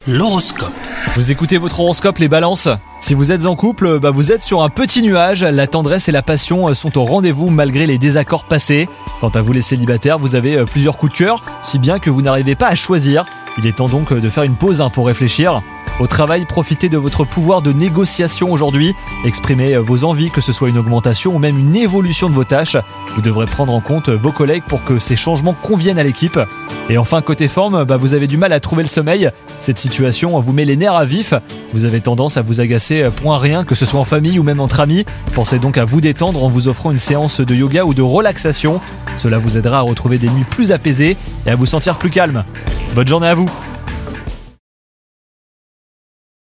L'horoscope. Vous écoutez votre horoscope les balances. Si vous êtes en couple, vous êtes sur un petit nuage, la tendresse et la passion sont au rendez-vous malgré les désaccords passés. Quant à vous les célibataires, vous avez plusieurs coups de cœur, si bien que vous n'arrivez pas à choisir. Il est temps donc de faire une pause pour réfléchir. Au travail, profitez de votre pouvoir de négociation aujourd'hui. Exprimez vos envies, que ce soit une augmentation ou même une évolution de vos tâches. Vous devrez prendre en compte vos collègues pour que ces changements conviennent à l'équipe. Et enfin, côté forme, vous avez du mal à trouver le sommeil. Cette situation vous met les nerfs à vif. Vous avez tendance à vous agacer pour un rien, que ce soit en famille ou même entre amis. Pensez donc à vous détendre en vous offrant une séance de yoga ou de relaxation. Cela vous aidera à retrouver des nuits plus apaisées et à vous sentir plus calme. Bonne journée à vous!